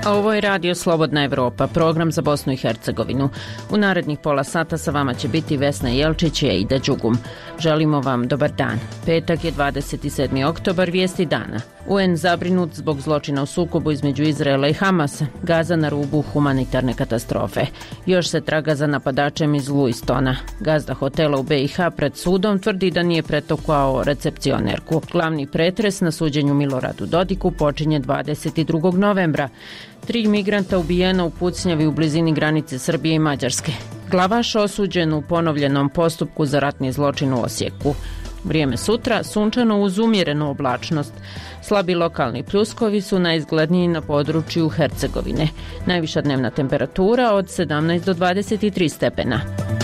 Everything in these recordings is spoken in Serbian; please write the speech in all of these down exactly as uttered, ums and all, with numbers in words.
Ovo je Radio Slobodna Evropa, program za Bosnu i Hercegovinu. U narednih pola sata sa vama će biti Vesna Jelčić i Eida Đugum. Želimo vam dobar dan. Petak je dvadeset sedmi oktobar, vijesti dana. U en zabrinut zbog zločina u sukobu između Izraela i Hamasa, Gaza na rubu humanitarne katastrofe. Još se traga za napadačem iz Luistona. Gazda hotela u be i ha pred sudom tvrdi da nije pretukao recepcionerku. Glavni pretres na suđenju Miloradu Dodiku počinje dvadeset drugog novembra. Tri migranta ubijena u pucnjavi u blizini granice Srbije i Mađarske. Glavaš osuđen u ponovljenom postupku za ratni zločin u Osijeku. Vrijeme sutra, sunčano uz umjerenu oblačnost. Slabi lokalni pljuskovi su najizgledniji na području Hercegovine. Najviša dnevna temperatura od sedamnaest do dvadeset tri stepena.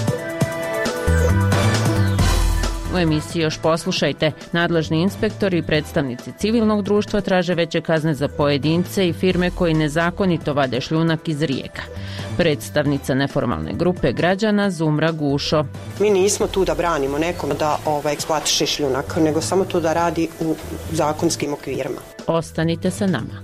U emisiji još poslušajte. Nadležni inspektori i predstavnici civilnog društva traže veće kazne za pojedince i firme koji nezakonito vade šljunak iz rijeka. Predstavnica neformalne grupe građana Zumra Gušo. Mi nismo tu da branimo nekom da ovaj, eksploatiše šljunak, nego samo tu da radi u zakonskim okvirima. Ostanite sa nama.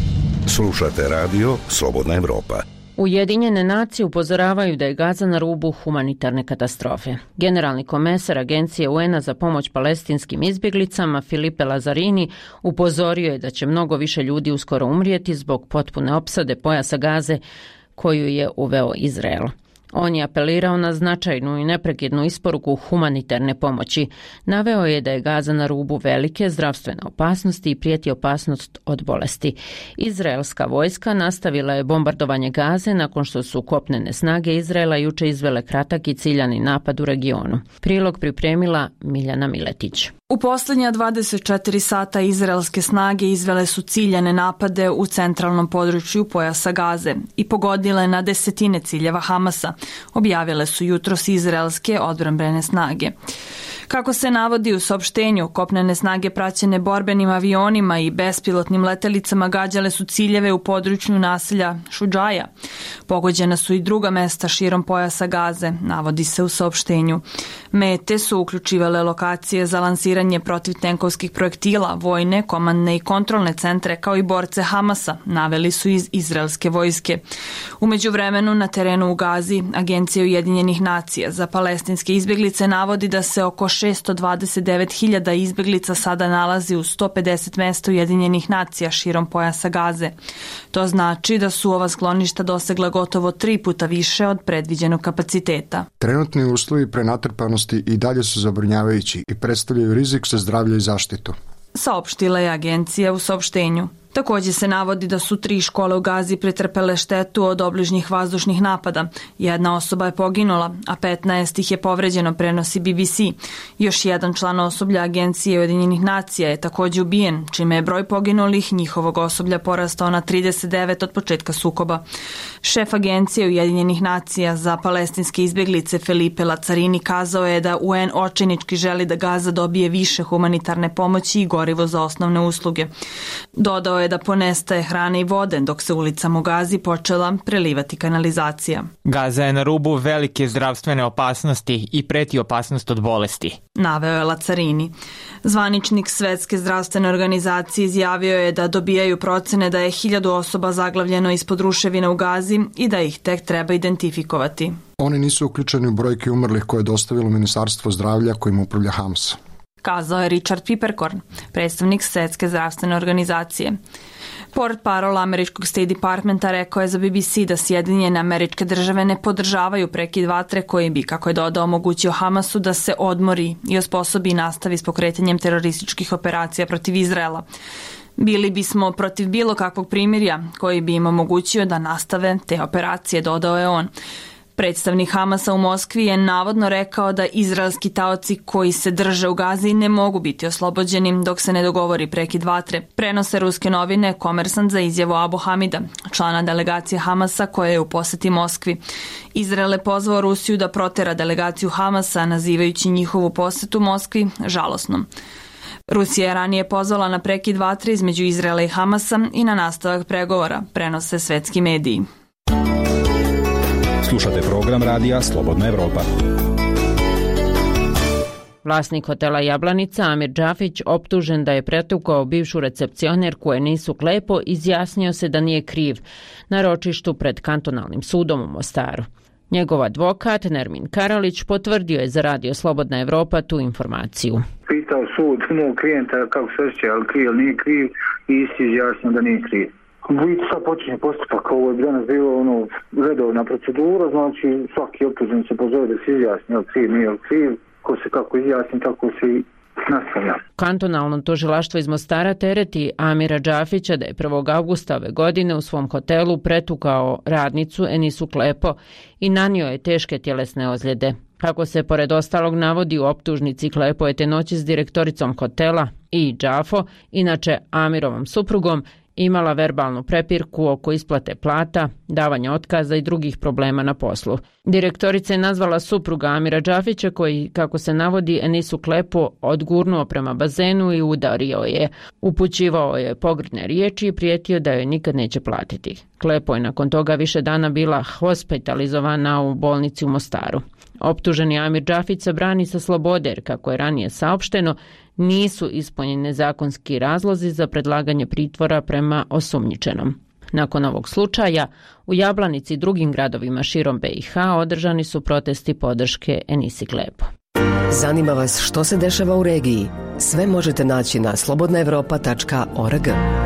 Slušate radio Slobodna Evropa. Ujedinjene nacije upozoravaju da je Gaza na rubu humanitarne katastrofe. Generalni komesar Agencije u en a za pomoć palestinskim izbjeglicama Filipe Lazzarini upozorio je da će mnogo više ljudi uskoro umrijeti zbog potpune opsade pojasa Gaze koju je uveo Izrael. On je apelirao na značajnu i neprekidnu isporuku humanitarne pomoći. Naveo je da je Gaza na rubu velike zdravstvene opasnosti i prijeti opasnost od bolesti. Izraelska vojska nastavila je bombardovanje Gaze nakon što su kopnene snage Izraela juče izvele kratak i ciljani napad u regionu. Prilog pripremila Miljana Miletić. U posljednja dvadeset četiri sata izraelske snage izvele su ciljane napade u centralnom području pojasa Gaze i pogodile na desetine ciljeva Hamasa, objavile su jutros izraelske odbrambene snage. Kako se navodi u saopštenju, kopnene snage praćene borbenim avionima i bespilotnim letelicama gađale su ciljeve u području naselja Šudžaja. Pogođena su i druga mesta širom pojasa Gaze, navodi se u saopštenju. Mete su uključivale lokacije za lansiranje protivtenkovskih projektila, vojne, komandne i kontrolne centre, kao i borce Hamasa, naveli su iz izraelske vojske. U međuvremenu na terenu u Gazi, Agencija Ujedinjenih nacija za palestinske izbjeglice navodi da se oko šesto dvadeset devet hiljada izbjeglica sada nalazi u sto pedeset mesta Ujedinjenih nacija širom pojasa Gaze. To znači da su ova skloništa dosegla gotovo tri puta više od predviđenog kapaciteta. Trenutni uslovi prenatrpanosti i dalje su zabrinjavajući i predstavljaju rizik za zdravlje i zaštitu, saopštila je agencija u saopštenju. Također se navodi da su tri škole u Gazi pretrpele štetu od obližnjih vazdušnih napada. Jedna osoba je poginula, a petnaest ih je povređeno, prenosi be be ce. Još jedan član osoblja Agencije Ujedinjenih nacija je također ubijen, čime je broj poginulih njihovog osoblja porastao na trideset devet od početka sukoba. Šef Agencije Ujedinjenih nacija za palestinske izbjeglice Filipe Lazzarini kazao je da u en očajnički želi da Gaza dobije više humanitarne pomoći i gorivo za osnovne usluge. Dodao je da ponestaje hrane i vode, dok se ulicama u Gazi počela prelivati kanalizacija. Gaza je na rubu velike zdravstvene opasnosti i preti opasnost od bolesti, naveo je Lazzarini. Zvaničnik Svetske zdravstvene organizacije izjavio je da dobijaju procene da je hiljadu osoba zaglavljeno ispod ruševina u Gazi i da ih tek treba identifikovati. Oni nisu uključeni u brojke umrlih koje je dostavilo Ministarstvo zdravlja kojim upravlja Hamas, kazao je Richard Piperkorn, predstavnik Svetske zdravstvene organizacije. Portparol američkog State Departmenta rekao je za be be ce da Sjedinjene Američke Države ne podržavaju prekid vatre koji bi, kako je dodao, omogućio Hamasu da se odmori i osposobi i nastavi s pokretanjem terorističkih operacija protiv Izraela. Bili bismo protiv bilo kakvog primirja koji bi im omogućio da nastave te operacije, dodao je on. Predstavnik Hamasa u Moskvi je navodno rekao da izraelski taoci koji se drže u Gazi ne mogu biti oslobođeni dok se ne dogovori prekid vatre. Prenose ruske novine Komersant za izjavu Abu Hamida, člana delegacije Hamasa koja je u posjeti Moskvi. Izrael je pozvao Rusiju da protera delegaciju Hamasa, nazivajući njihovu posjetu Moskvi žalosnom. Rusija je ranije pozvala na prekid vatre između Izraela i Hamasa i na nastavak pregovora, prenose svetski mediji. Slušate program radija Slobodna Evropa. Vlasnik hotela Jablanica Amir Džafić, optužen da je pretukao bivšu recepcionerku Enisu Klepo, izjasnio se da nije kriv na ročištu pred kantonalnim sudom u Mostaru. Njegov advokat Nermin Karalić potvrdio je za Radio Slobodna Evropa tu informaciju. Pitao sud mog klijenta kako se osjeća, ali kriv ili nije kriv, i isti izjasnio da nije kriv. Vidite, sad počinje postupak, ovo je danas bilo ono, redovna procedura, znači svaki optužen se pozove da se izjasni, ali kriv nije kriv, ko se kako izjasni, tako se i nastavlja. Kantonalno tužilaštvo iz Mostara tereti Amira Džafića da je prvog avgusta ove godine u svom hotelu pretukao radnicu Enisu Klepo i nanio je teške tjelesne ozljede. Kako se pored ostalog navodi u optužnici, Klepo je te noći s direktoricom hotela i Džafo, inače Amirovom suprugom, imala verbalnu prepirku oko isplate plata, davanja otkaza i drugih problema na poslu. Direktorica je nazvala supruga Amira Džafića koji, kako se navodi, Enisu Klepo odgurnuo prema bazenu i udario je. Upućivao je pogrdne riječi i prijetio da joj nikad neće platiti. Klepo je nakon toga više dana bila hospitalizovana u bolnici u Mostaru. Optuženi Amir Džafić se brani sa slobode jer, kako je ranije saopšteno, nisu ispunjeni zakonski razlozi za predlaganje pritvora prema osumnjičenom. Nakon ovog slučaja, u Jablanici i drugim gradovima širom B i H održani su protesti podrške Enisi Klepo. Zanima vas što se dešava u regiji? Sve možete naći na slobodna evropa tačka org.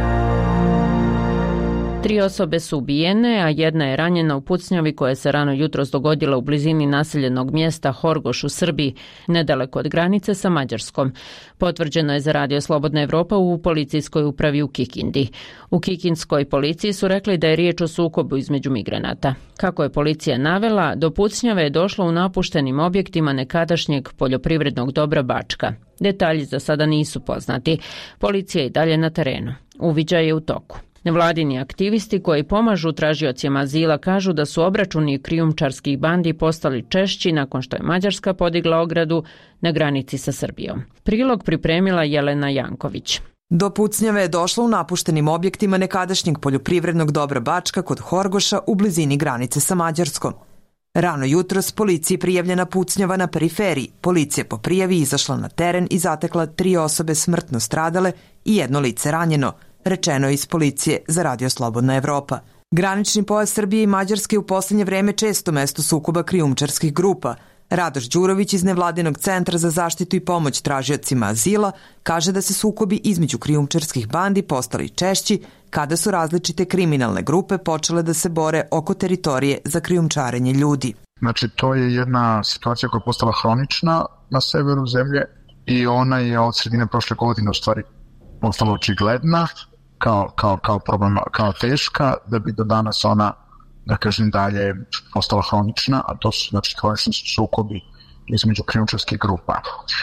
Tri osobe su ubijene, a jedna je ranjena u pucnjavi koja se rano jutros dogodila u blizini naseljenog mjesta Horgoš u Srbiji, nedaleko od granice sa Mađarskom. Potvrđeno je za Radio Slobodna Evropa u policijskoj upravi u Kikindi. U kikinskoj policiji su rekli da je riječ o sukobu između migranata. Kako je policija navela, do pucnjave je došlo u napuštenim objektima nekadašnjeg poljoprivrednog dobra Bačka. Detalji za sada nisu poznati. Policija je i dalje na terenu. Uviđaj je u toku. Nevladini aktivisti koji pomažu tražiocima azila kažu da su obračuni krijumčarskih bandi postali češći nakon što je Mađarska podigla ogradu na granici sa Srbijom. Prilog pripremila Jelena Janković. Do pucnjave je došlo u napuštenim objektima nekadašnjeg poljoprivrednog dobra Bačka kod Horgoša u blizini granice sa Mađarskom. Rano jutros policiji prijavljena pucnjava na periferiji. Policija po prijavi izašla na teren i zatekla tri osobe smrtno stradale i jedno lice ranjeno, rečeno je iz policije za Radio Slobodna Evropa. Granični pojas Srbije i Mađarske u posljednje vreme često mesto sukoba krijumčarskih grupa. Radoš Đurović iz Nevladinog centra za zaštitu i pomoć tražiocima azila kaže da se sukobi između krijumčarskih bandi postali češći kada su različite kriminalne grupe počele da se bore oko teritorije za krijumčarenje ljudi. Znači, to je jedna situacija koja je postala hronična na severu zemlje i ona je od sredine prošle godine u stvari postala očigledna kao, kao, kao, problem, kao teška, da bi do danas ona, da kažem dalje, postala hronična, a to su, znači, hronični sukobi između krijumčarskih grupa.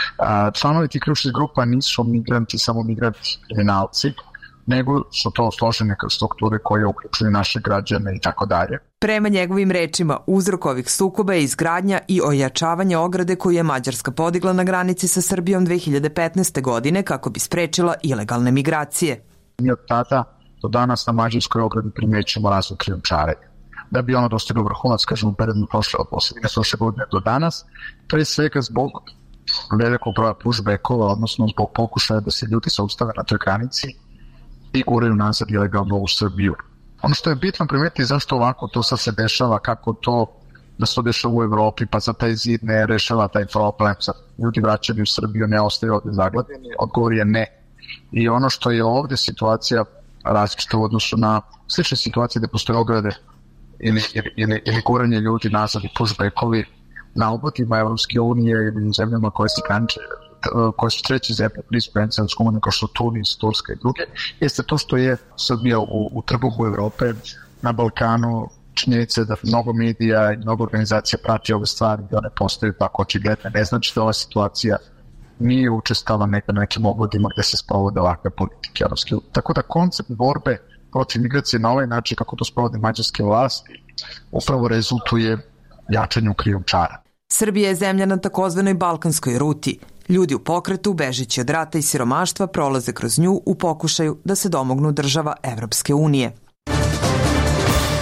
A, članovi tih krijumčarskih grupa nisu migranti, samo migranti kriminalci, nego su to složene strukture koje uključuju naše građane i tako dalje. Prema njegovim rečima, uzrok ovih sukoba je izgradnja i ojačavanje ograde koju je Mađarska podigla na granici sa Srbijom dve hiljade petnaeste. godine kako bi sprečila ilegalne migracije. Mi od tada do danas na mađarskoj ogradi primjećujemo razvoj krijumčarenja. Da bi ono dostiglo vrhunac, kažemo, periodu prošle od posljednje prošle godine do danas, pre svega zbog velikog broja pushbackova, odnosno zbog pokušaja da se ljudi saustave na toj granici i guraju nazad ilegalno u Srbiju. Ono što je bitno primetiti zašto ovako to sad se dešava, kako to da se to dešava u Evropi, pa za taj zid ne rešava taj problem, sad ljudi vraćani u Srbiju ne ostaju ovdje zaglavljeni, odgovor je ne. I ono što je ovdje situacija različita u odnosu na slične situacije gde postoje ograde ili, ili, ili, ili guranje ljudi nazad i pushbackovi na obodima Evropske unije ili u zemljama koje se graniče, koje su treće zemlje blizu granice Evropske unije, kao što Tunis, Turska i druge, jeste to što je Srbija u, u trbuhu Evrope, na Balkanu, činjenice da mnogo medija i mnogo organizacija prati ove stvari i one postaju tako očigledne. Ne znači da ova situacija nije učestala neka na nekim obodima gde se sprovode ovakve politike Evropske unije. Tako da koncept borbe protiv migracije na ovaj način kako to sprovode mađarske vlasti upravo rezultuje jačanju krijumčara. Srbija je zemlja na takozvanoj balkanskoj ruti. Ljudi u pokretu, bežeći od rata i siromaštva, prolaze kroz nju u pokušaju da se domognu država Evropske unije.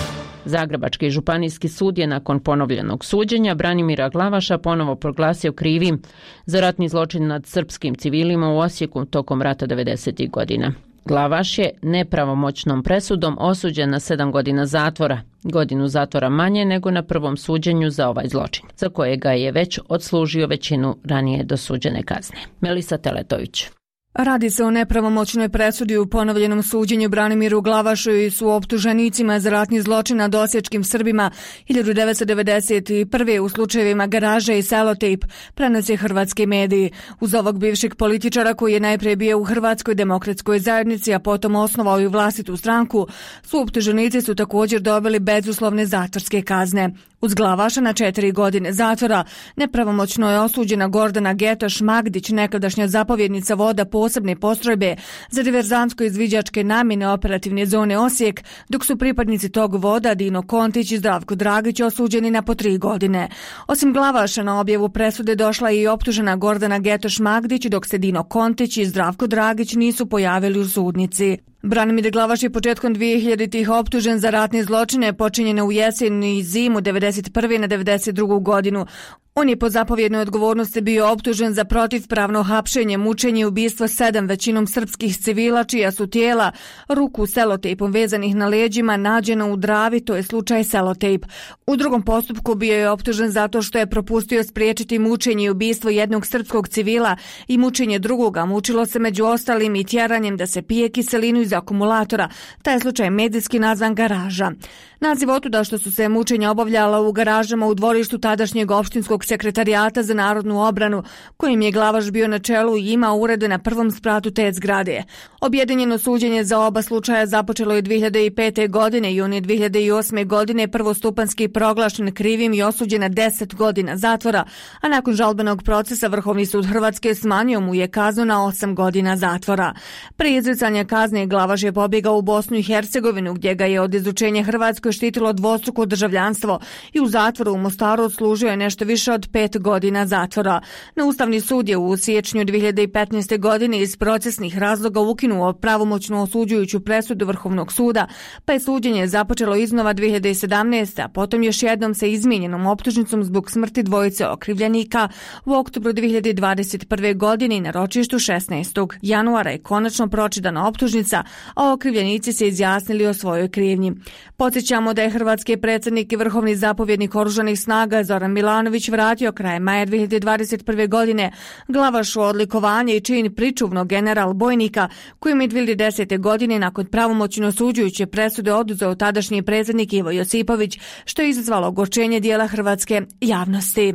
Zagrebački županijski sud je nakon ponovljenog suđenja Branimira Glavaša ponovo proglasio krivim za ratni zločin nad srpskim civilima u Osijeku tokom rata devedesetih godina. Glavaš je nepravomoćnom presudom osuđen na sedam godina zatvora, godinu zatvora manje nego na prvom suđenju za ovaj zločin, za kojega je već odslužio većinu ranije dosuđene kazne. Melisa Teletović. Radi se o nepravomoćnoj presudi u ponovljenom suđenju Branimiru Glavašu i su optuženicima za ratni zločin nad osječkim Srbima hiljadu devetsto devedeset prve u slučajevima Garaže i Selotejp, prenose hrvatski mediji. Uz ovog bivšeg političara koji je najprije bio u Hrvatskoj demokratskoj zajednici, a potom osnovao i vlastitu stranku, su optuženici su također dobili bezuslovne zatvorske kazne. Uz Glavaša na četiri godine zatvora nepravomoćno je osuđena Gordana Getoš Magdić, nekadašnja zapovjednica voda posebne postrojbe za diverzantsko-izviđačke namjene operativne zone Osijek, dok su pripadnici tog voda Dino Kontić i Zdravko Dragić osuđeni na po tri godine. Osim Glavaša na objavu presude došla je i optužena Gordana Getoš Magdić, dok se Dino Kontić i Zdravko Dragić nisu pojavili u sudnici. Branimir Glavaš je početkom dvije hiljaditih optužen za ratne zločine počinjene u jesen i zimu devedeset prve na devedeset drugu godinu. On je po zapovjednoj odgovornosti bio optužen za protivpravno hapšenje, mučenje i ubistvo sedam većinom srpskih civila čija su tijela ruku selotejpom vezanih na leđima nađena u Dravi, to je slučaj Selotejp. U drugom postupku bio je optužen zato što je propustio spriječiti mučenje i ubistvo jednog srpskog civila i mučenje drugoga. Mučilo se među ostalim i tjeranjem da se pije kiselinu iz akumulatora. Taj je slučaj medijski nazvan Garaža. Naziv otuda što su se mučenja obavljala u garažama u dvorištu tadašnjeg opštinskog sekretarijata za narodnu obranu, kojim je Glavaš bio na čelu i imao urede na prvom spratu te zgrade. Objedinjeno suđenje za oba slučaja započelo je dvije hiljade pete. godine i on je dvije hiljade osme. godine prvostupanski proglašen krivim i osuđen na deset godina zatvora, a nakon žalbenog procesa Vrhovni sud Hrvatske smanjio mu je kaznu na osam godina zatvora. Prije izricanja kazne Glavaš je pobjegao u Bosnu i Hercegovinu, gdje ga je od izučenja Hrvatskoj štitilo dvostruko državljanstvo i u zatvoru u Mostaru odslužio je nešto više od pet godina zatvora. Na Ustavni sud je u siječnju dvije hiljade petnaeste. godine iz procesnih razloga ukinuo pravomoćnu osuđujuću presudu Vrhovnog suda, pa je suđenje započelo iznova dvije hiljade sedamnaeste. a potom još jednom sa izmijenjenom optužnicom zbog smrti dvojice okrivljenika u oktobru dvije hiljade dvadeset prve. godine i na ročištu šesnaestog januara je konačno pročitana optužnica, a okrivljenici se izjasnili o svojoj krivnji. Podsjećamo da je hrvatski predsjednik i vrhovni zapovjednik oružanih snaga Zoran Milanović vratio krajem maja dvije hiljade dvadeset prve. godine Glavašu odlikovanje i čin pričuvnog general bojnika, kojim je dvije hiljade desete. godine nakon pravomoćno osuđujuće presude oduzeo tadašnji predsjednik Ivo Josipović, što je izazvalo ogorčenje dijela hrvatske javnosti.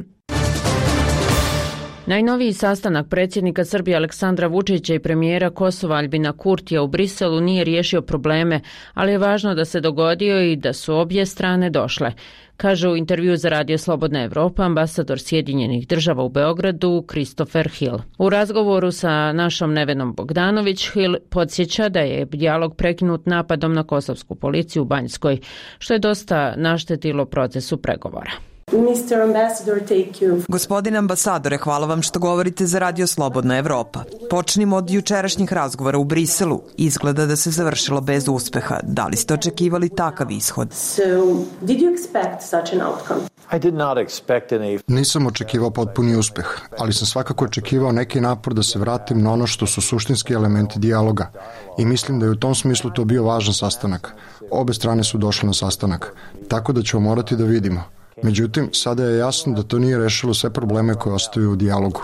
Najnoviji sastanak predsjednika Srbije Aleksandra Vučića i premijera Kosova Albina Kurtija u Briselu nije riješio probleme, ali je važno da se dogodio i da su obje strane došle, kaže u intervju za Radio Slobodna Evropa ambasador Sjedinjenih država u Beogradu Christopher Hill. U razgovoru sa našom Nevenom Bogdanović, Hill podsjeća da je dijalog prekinut napadom na kosovsku policiju u Banjskoj, što je dosta naštetilo procesu pregovora. Gospodine ambasadore, hvala vam što govorite za Radio Slobodna Evropa. Počnimo od jučerašnjih razgovora u Briselu. Izgleda da se završilo bez uspeha. Da li ste očekivali takav ishod? Nisam očekivao potpuni uspeh, ali sam svakako očekivao neki napor da se vratim na ono što su suštinski elementi dijaloga. I mislim da je u tom smislu to bio važan sastanak. Obe strane su došle na sastanak, tako da ćemo morati da vidimo. Međutim, sada je jasno da to nije rešilo sve probleme koje ostaju u dijalogu.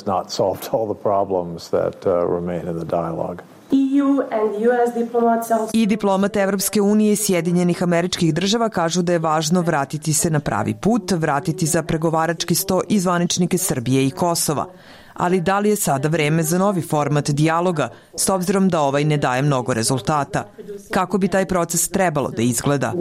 I diplomate Evropske unije i Sjedinjenih Američkih Država kažu da je važno vratiti se na pravi put, vratiti za pregovarački sto i zvaničnike Srbije i Kosova. Ali da li je sada vreme za novi format dijaloga, s obzirom da ovaj ne daje mnogo rezultata? Kako bi taj proces trebalo da izgleda?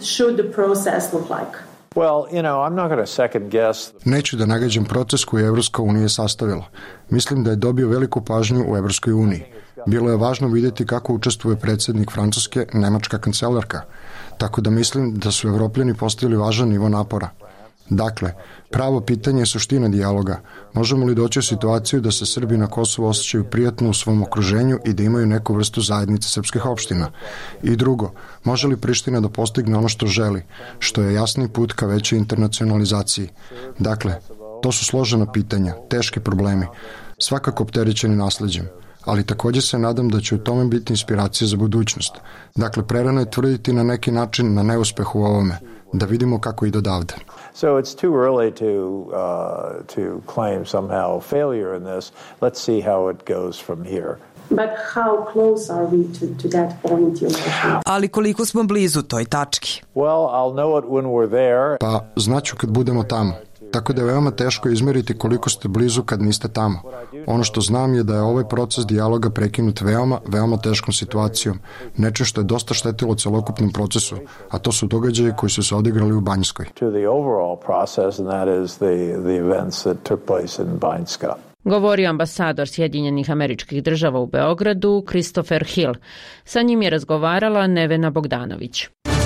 Neću da nagađam proces koji je Evropska unija sastavila. Mislim da je dobio veliku pažnju u Evropskoj uniji. Bilo je važno vidjeti kako učestvuje predsjednik Francuske, nemačka kancelarka. Tako da mislim da su Evropljani postavili važan nivo napora. Dakle, pravo pitanje je suština dijaloga. Možemo li doći u situaciju da se Srbi na Kosovu osjećaju prijatno u svom okruženju i da imaju neku vrstu zajednice srpskih opština? I drugo, može li Priština da postigne ono što želi, što je jasni put ka većoj internacionalizaciji? Dakle, to su složena pitanja, teški problemi, svakako opterećeni nasleđem, ali također se nadam da će u tome biti inspiracija za budućnost. Dakle, prerano je tvrditi na neki način na neuspeh u ovome, da vidimo kako ide odavde. So it's too early to uh, to claim somehow failure in this. Let's see how it goes from here. But how close are we to, to that point you mentioned? Ali koliko smo blizu toj tački? Well, I'll know it when we're there. Pa znaću kad budemo tamo. Tako da je veoma teško izmeriti koliko ste blizu kad niste tamo. Ono što znam je da je ovaj proces dijaloga prekinut veoma, veoma teškom situacijom. Nečim što je dosta štetilo celokupnom procesu, a to su događaji koji su se odigrali u Banjskoj. To the overall process, and that is the, the events that took place in Banjska. Govorio ambasador Sjedinjenih Američkih Država u Beogradu, Christopher Hill. Sa njim je razgovarala Nevena Bogdanović.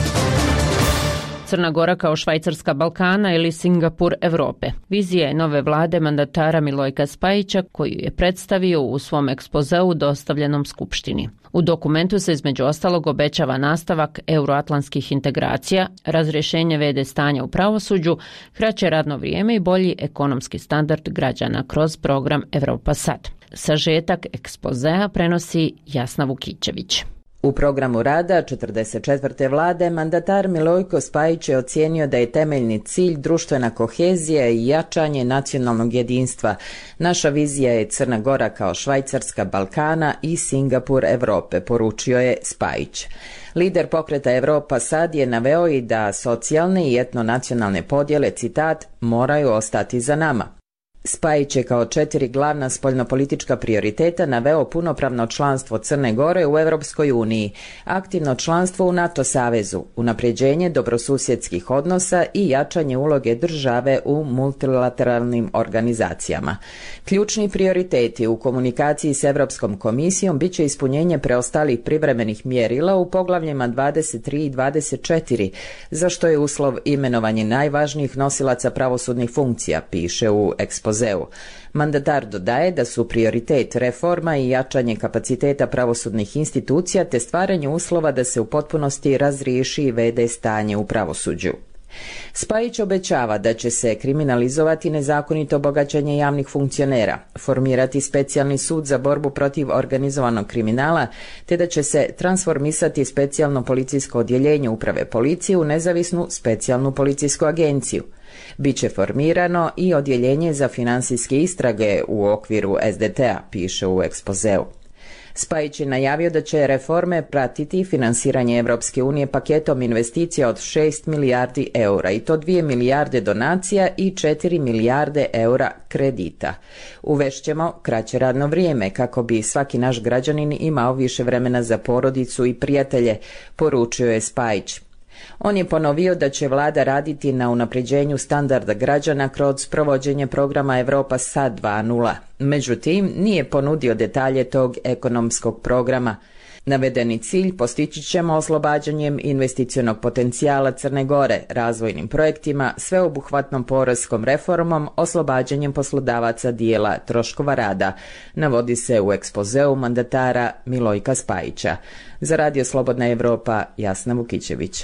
Crna Gora kao Švajcarska Balkana ili Singapur Evrope. Vizija je nove vlade mandatara Milojka Spajića koju je predstavio u svom ekspozeu dostavljenom Skupštini. U dokumentu se između ostalog obećava nastavak euroatlantskih integracija, razrješenje ve de stanja u pravosuđu, kraće radno vrijeme i bolji ekonomski standard građana kroz program Evropa Sad. Sažetak ekspozea prenosi Jasna Vukićević. U programu rada četrdeset četvrte vlade mandatar Milojko Spajić je ocijenio da je temeljni cilj društvena kohezija i jačanje nacionalnog jedinstva. Naša vizija je Crna Gora kao Švajcarska Balkana i Singapur Evrope, poručio je Spajić. Lider pokreta Evropa Sad je naveo i da socijalne i etnonacionalne podjele, citat, moraju ostati za nama. Spajić je kao četiri glavna spoljnopolitička prioriteta naveo punopravno članstvo Crne Gore u Europskoj uniji, aktivno članstvo u NATO savezu, unapređenje dobrosusjedskih odnosa i jačanje uloge države u multilateralnim organizacijama. Ključni prioriteti u komunikaciji s Europskom komisijom bit će ispunjenje preostalih privremenih mjerila u poglavljima dvadeset tri i dvadeset četiri, za što je uslov imenovanje najvažnijih nosilaca pravosudnih funkcija, piše u ekspozeu. Mandatar dodaje da su prioritet reforma i jačanje kapaciteta pravosudnih institucija te stvaranje uslova da se u potpunosti razriješi ve de stanje u pravosuđu. Spajić obećava da će se kriminalizovati nezakonito bogaćenje javnih funkcionera, formirati specijalni sud za borbu protiv organizovanog kriminala, te da će se transformisati specijalno policijsko odjeljenje uprave policije u nezavisnu specijalnu policijsku agenciju. Biće formirano i odjeljenje za financijske istrage u okviru es de te a, piše u ekspozeu. Spajić je najavio da će reforme pratiti finansiranje Evropske unije paketom investicija od šest milijardi eura i to dvije milijarde donacija i četiri milijarde eura kredita. Uvešćemo kraće radno vrijeme kako bi svaki naš građanin imao više vremena za porodicu i prijatelje, poručio je Spajić. On je ponovio da će vlada raditi na unapređenju standarda građana kroz provođenje programa Evropa Sad dva nula. Međutim, nije ponudio detalje tog ekonomskog programa. Navedeni cilj postići ćemo oslobađanjem investicionog potencijala Crne Gore, razvojnim projektima, sveobuhvatnom poreskom reformom, oslobađanjem poslodavaca dijela troškova rada, navodi se u ekspozeu mandatara Milojka Spajića. Za Radio Slobodna Evropa, Jasna Vukićević.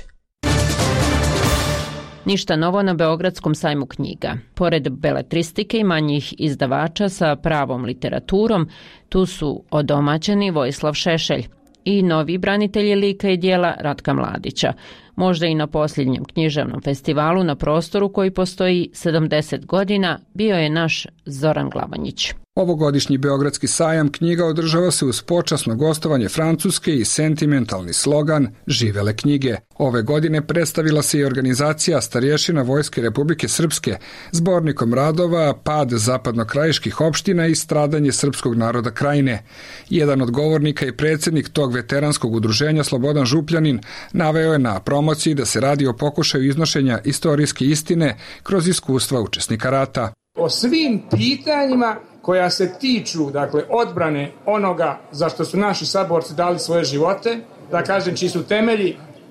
Ništa novo na Beogradskom sajmu knjiga. Pored beletristike i manjih izdavača sa pravom literaturom, tu su odomaćeni Vojislav Šešelj i novi branitelji lika i dijela Ratka Mladića. Možda i na posljednjem književnom festivalu na prostoru koji postoji sedamdeset godina bio je naš Zoran Glavanjić. Ovogodišnji Beogradski sajam knjiga održava se uz počasno gostovanje Francuske i sentimentalni slogan Živele knjige. Ove godine predstavila se i organizacija Starješina Vojske Republike Srpske zbornikom radova Pad zapadnokrajiških opština i stradanje srpskog naroda Krajine. Jedan od govornika i predsjednik tog veteranskog udruženja Slobodan Župljanin naveo je na promociji da se radi o pokušaju iznošenja istorijske istine kroz iskustva učesnika rata. O svim pitanjima koja se tiču, dakle, odbrane onoga za što su naši saborci dali svoje živote, da kažem, čiji su temelji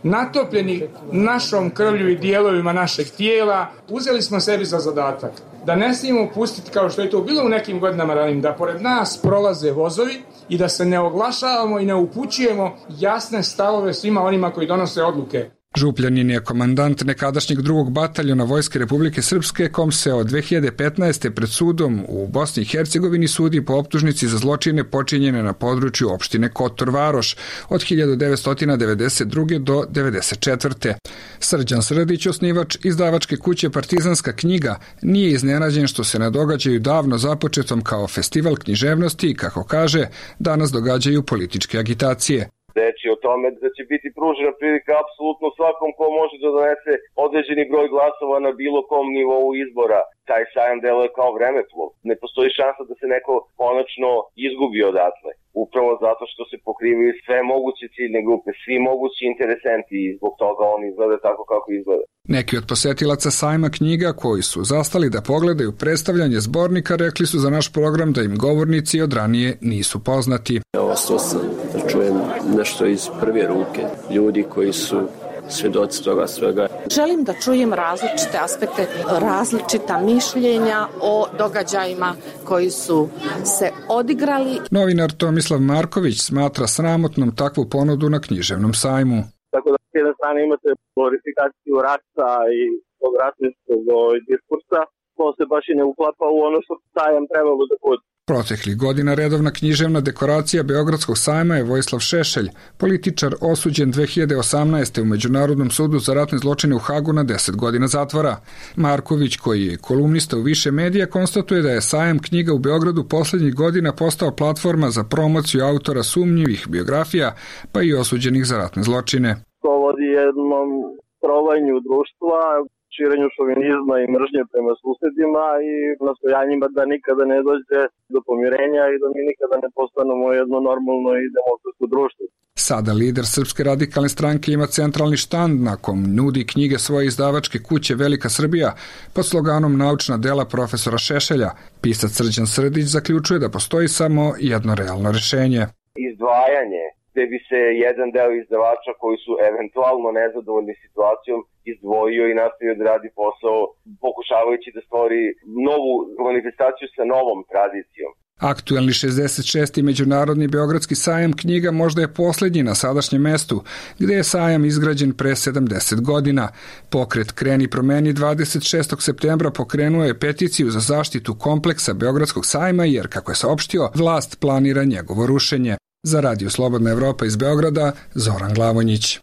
natopljeni našom krvlju i dijelovima našeg tijela, uzeli smo sebi za zadatak da ne smijemo pustiti, kao što je to bilo u nekim godinama ranijim, da pored nas prolaze vozovi i da se ne oglašavamo i ne upućujemo jasne stavove svima onima koji donose odluke. Župljanin je komandant nekadašnjeg drugog bataljona Vojske Republike Srpske, kom se od dve hiljade petnaeste. pred sudom u Bosni i Hercegovini sudi po optužnici za zločine počinjene na području opštine Kotor Varoš od hiljadu devetsto devedeset druge. do devedeset četvrte. Srđan Srdić, osnivač izdavačke kuće Partizanska knjiga, nije iznenađen što se na događaju davno započetom kao festival književnosti i, kako kaže, danas događaju političke agitacije. Reći o tome da će biti pružena prilika apsolutno svakom ko može da donese određeni broj glasova na bilo kom nivou izbora. Taj sajam deluje kao vremeplov. Ne postoji šansa da se neko konačno izgubi odatle. Upravo zato što se pokrivaju sve moguće ciljne grupe, svi mogući interesenti i zbog toga on izgleda tako kako izgleda. Neki od posetilaca sajma knjiga koji su zastali da pogledaju predstavljanje zbornika rekli su za naš program da im govornici od ranije nisu poznati. Ostao sam da čujem nešto iz prve ruke, ljudi koji su svjedoci toga svega. Želim da čujem različite aspekte, različita mišljenja o događajima koji su se odigrali. Novinar Tomislav Marković smatra sramotnom takvu ponudu na književnom sajmu. Tako da s jedne strane imate glorifikaciju rata i tog ratničkog diskursa, ko se baš i ne uklapa u ono što sajam trebalo da bude. Proteklih godina redovna književna dekoracija Beogradskog sajma je Vojislav Šešelj, političar osuđen dve hiljade osamnaeste. u Međunarodnom sudu za ratne zločine u Hagu na deset godina zatvora. Marković, koji je kolumnista u više medija, konstatuje da je sajam knjiga u Beogradu poslednjih godina postao platforma za promociju autora sumnjivih biografija, pa i osuđenih za ratne zločine. To vodi jednom trovanju društva, širenju šovinizma i mržnje prema susedima i nastojanjima da nikada ne dođe do pomirenja i da mi nikada ne postanemo jedno normalno i demokratsko društvo. Sada lider Srpske radikalne stranke ima centralni štand na kom nudi knjige svoje izdavačke kuće Velika Srbija pod sloganom Naučna dela profesora Šešelja. Pisac Srđan Srdić zaključuje da postoji samo jedno realno rešenje. Izdvajanje gde bi se jedan deo izdavača koji su eventualno nezadovoljni situacijom izdvojio i nastavio da radi posao pokušavajući da stvori novu manifestaciju sa novom tradicijom. Aktuelni šezdeset šesti. Međunarodni Beogradski sajam knjiga možda je posljednji na sadašnjem mestu, gde je sajam izgrađen pre sedamdeset godina. Pokret Kreni promeni dvadeset šestog septembra pokrenuo je peticiju za zaštitu kompleksa Beogradskog sajma jer, kako je saopštio, vlast planira njegovo rušenje. Za Radio Slobodna Evropa iz Beograda, Zoran Glavonjić.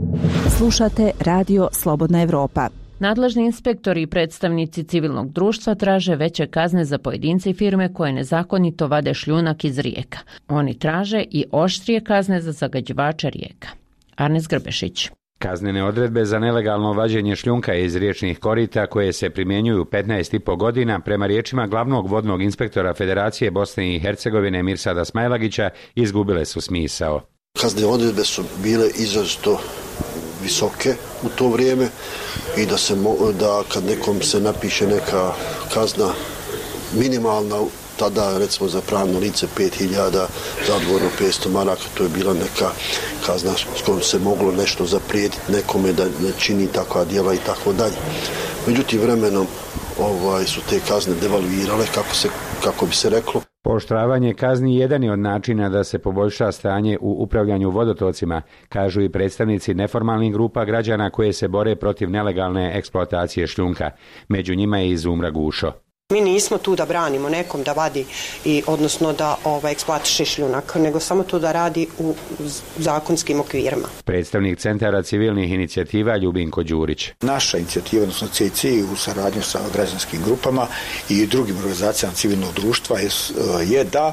Slušate Radio Slobodna Evropa. Nadležni inspektori i predstavnici civilnog društva traže veće kazne za pojedince i firme koje nezakonito vade šljunak iz rijeka. Oni traže i oštrije kazne za zagađivače rijeka. Arnes Grbešić. Kaznene odredbe za nelegalno vađenje šljunka iz riječnih korita koje se primjenjuju petnaest i po godina prema riječima glavnog vodnog inspektora Federacije Bosne i Hercegovine Mirsada Smajlagića izgubile su smisao. Kaznene odredbe su bile izrazito visoke u to vrijeme i da, se, da kad nekom se napiše neka kazna minimalna, tada recimo za pravno lice pet hiljada, za odgovorno petsto maraka, to je bila neka kazna s kojom se moglo nešto zaprijetiti nekome da ne čini takva djela i tako dalje. Međutim, vremenom ovaj, su te kazne devalvirale, kako, se, kako bi se reklo. Pooštravanje kazni jedan je od načina da se poboljša stanje u upravljanju vodotocima, kažu i predstavnici neformalnih grupa građana koje se bore protiv nelegalne eksploatacije šljunka. Među njima je i Zumra Gušo. Mi nismo tu da branimo nekom da vadi i odnosno da ovaj, eksploatiše šljunak, nego samo to da radi u zakonskim okvirima. Predstavnik Centara civilnih inicijativa Ljubinko Đurić. Naša inicijativa, odnosno C C I u saradnju sa građanskim grupama i drugim organizacijama civilnog društva je, je da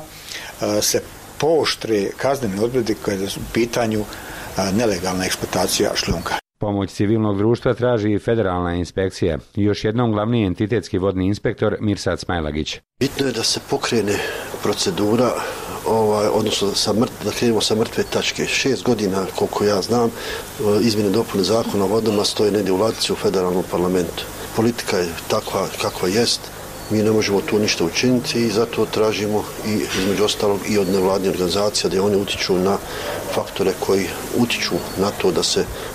se pooštre kaznene odredbe kada su u pitanju nelegalna eksploatacija šljunka. Pomoć civilnog društva traži i federalna inspekcija. Još jednom glavni entitetski vodni inspektor Mirsad Smajlagić. Bitno je da se pokrene procedura, ovaj, odnosno sa mrt, da krenemo sa mrtve tačke. Šest godina, koliko ja znam, izmjene dopune zakona o vodama stoje negdje u ladici u federalnom parlamentu. Politika je takva kakva jest. Mi ne možemo tu ništa učiniti i zato tražimo i između ostalog i od nevladnih organizacija da oni utiču na faktore koji utiču na to da se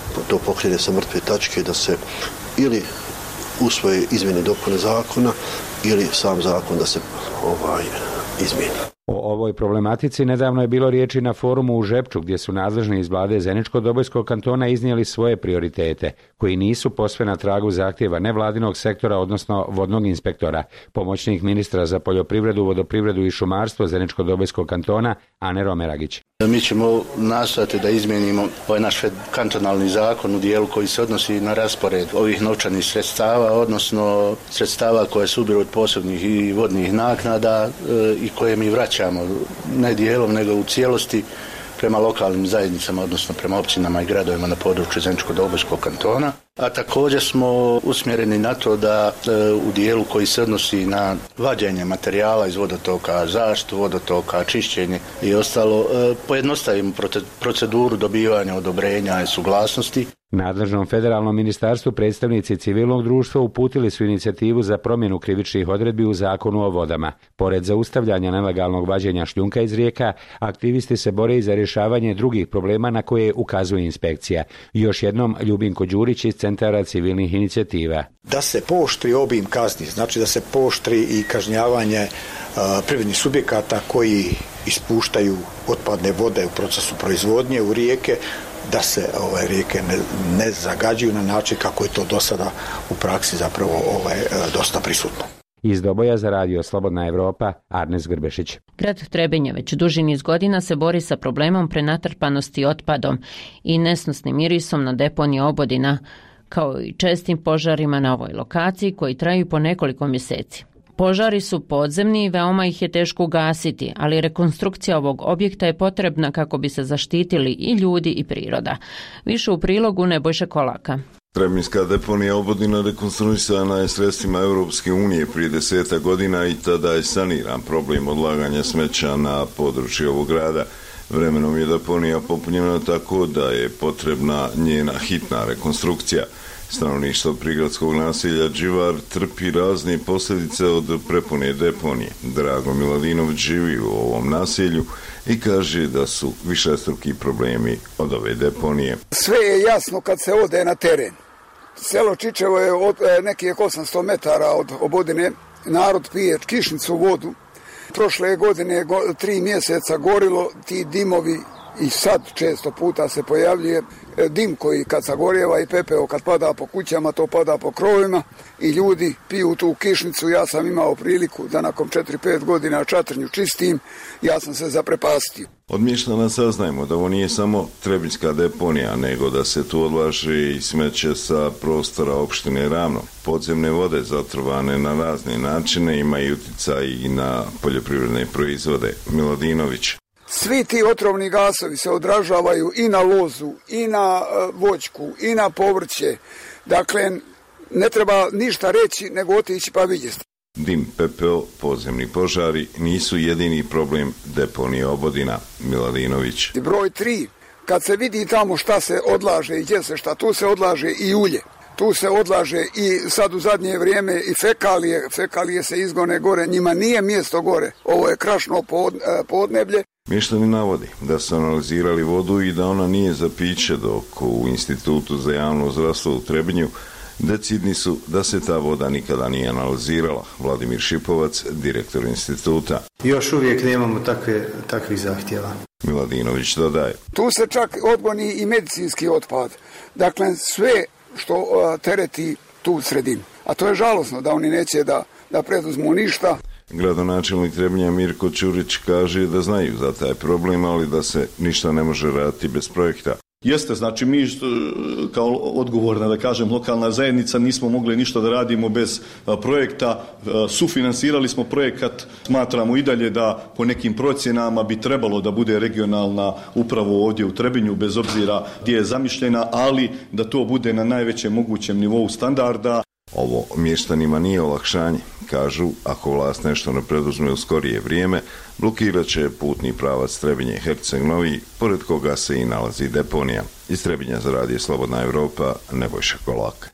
to pokrene sa mrtve tačke, da se ili usvoje izmjene dopune zakona ili sam zakon da se ovaj izmijeni. O ovoj problematici nedavno je bilo riječi na forumu u Žepču, gdje su nadležni iz vlade Zeničko-Dobojskog kantona iznijeli svoje prioritete, koji nisu posve na tragu zahtjeva nevladinog sektora, odnosno vodnog inspektora. Pomoćnik ministra za poljoprivredu, vodoprivredu i šumarstvo Zeničko-Dobojskog kantona, Ane Romeragić. Mi ćemo nastojati da izmijenimo ovaj naš kantonalni zakon u dijelu koji se odnosi na raspored ovih novčanih sredstava, odnosno sredstava koje se ubiru od posebnih i vodnih naknada e, i koje mi vraćamo ne dijelom nego u cijelosti prema lokalnim zajednicama, odnosno prema općinama i gradovima na području Zeničko-Dobojskog kantona. A također smo usmjereni na to da e, u dijelu koji se odnosi na vađenje materijala iz vodotoka, zaštitu vodotoka, čišćenje i ostalo, e, pojednostavimo proceduru dobivanja odobrenja i suglasnosti. Nadležnom federalnom ministarstvu predstavnici civilnog društva uputili su inicijativu za promjenu krivičnih odredbi u zakonu o vodama. Pored zaustavljanja nelegalnog vađenja šljunka iz rijeka, aktivisti se bore i za rješavanje drugih problema na koje ukazuje inspekcija. Još jednom Ljubinko Đurić iz Centara civilnih inicijativa. Da se pooštri obim kazni, znači da se pooštri i kažnjavanje uh, privrednih subjekata koji ispuštaju otpadne vode u procesu proizvodnje u rijeke, da se ove rijeke ne, ne zagađuju na način kako je to do sada u praksi zapravo ove, dosta prisutno. Iz Doboja za radio Slobodna Evropa, Arnes Grbešić. Grad Trebinje već duži niz godina se bori sa problemom prenatrpanosti otpadom i nesnosnim mirisom na deponiji Obodina, kao i čestim požarima na ovoj lokaciji koji traju po nekoliko mjeseci. Požari su podzemni i veoma ih je teško ugasiti, ali rekonstrukcija ovog objekta je potrebna kako bi se zaštitili i ljudi i priroda. Više u prilogu Nebojša Kolaka. Trebinjska deponija Obodina rekonstruisana je sredstvima Europske unije prije deseta godina i tada je saniran problem odlaganja smeća na području ovog grada. Vremenom je deponija popunjena tako da je potrebna njena hitna rekonstrukcija. Stanovništvo prigradskog naselja Dživar trpi razne posljedice od prepune deponije. Drago Miladinović živi u ovom naselju i kaže da su višestruki problemi od ove deponije. Sve je jasno kad se ode na teren. Selo Čičevo je od nekih osamsto metara od Obodine. Narod pije kišnicu vodu. Prošle godine tri mjeseca gorilo, ti dimovi i sad često puta se pojavljuje dim koji kad sagorjeva i pepeo kad pada po kućama, to pada po krovima i ljudi piju tu kišnicu. Ja sam imao priliku da nakon četiri pet godina čatrnju čistim, ja sam se zaprepastio. Od mještana saznajemo da ovo nije samo Trebinjska deponija, nego da se tu odlaže i smeće sa prostora opštine Ravno. Podzemne vode zatrovane na razne načine imaju utjecaj i na poljoprivredne proizvode. Miladinović. Svi ti otrovni gasovi se odražavaju i na lozu, i na voćku, i na povrće. Dakle, ne treba ništa reći, nego otići pa vidjeti. Dim, pepeo, podzemni požari nisu jedini problem deponije Obodina. Miladinović. Broj tri. Kad se vidi tamo šta se odlaže i gdje se šta, tu se odlaže i ulje. Tu se odlaže i sad u zadnje vrijeme i fekalije. Fekalije se izgone gore, njima nije mjesto gore. Ovo je krašno podneblje. Mještani navodi da su analizirali vodu i da ona nije za piće, dok u Institutu za javno zdravstvo u Trebinju decidni su da se ta voda nikada nije analizirala. Vladimir Šipovac, direktor instituta. Još uvijek nemamo takve, takvih zahtjeva. Miladinović dodaje. Tu se čak odgoni i medicinski otpad. Dakle, sve što uh, tereti tu sredinu. A to je žalosno da oni neće da, da preduzmu ništa. Gradonačelnik Trebinja Mirko Ćurić kaže da znaju za taj problem, ali da se ništa ne može raditi bez projekta. Jeste, znači mi kao odgovorna, da kažem, lokalna zajednica nismo mogli ništa da radimo bez projekta. Sufinansirali smo projekat, smatramo i dalje da po nekim procjenama bi trebalo da bude regionalna upravo ovdje u Trebinju, bez obzira gdje je zamišljena, ali da to bude na najvećem mogućem nivou standarda. Ovo mještanima nije olakšanje. Kažu, ako vlast nešto ne preduzme u skorije vrijeme, blokirat će putni pravac Trebinje-Herceg Novi, pored koga se i nalazi deponija. Iz Trebinja za radio Slobodna Evropa, Nebojša Kolak.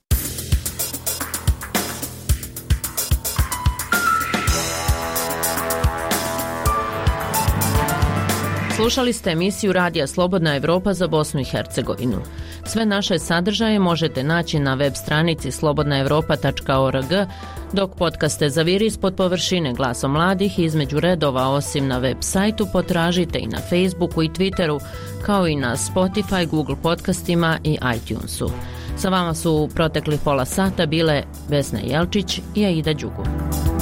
Slušali ste emisiju Radija Slobodna Evropa za Bosnu i Hercegovinu. Sve naše sadržaje možete naći na web stranici slobodna europa tačka org, dok podcaste Zaviri ispod površine Glasom mladih između redova osim na web sajtu potražite i na Facebooku i Twitteru, kao i na Spotify, Google podcastima i iTunesu. Sa vama su u proteklih pola sata bile Vesna Jelčić i Aida Đugum.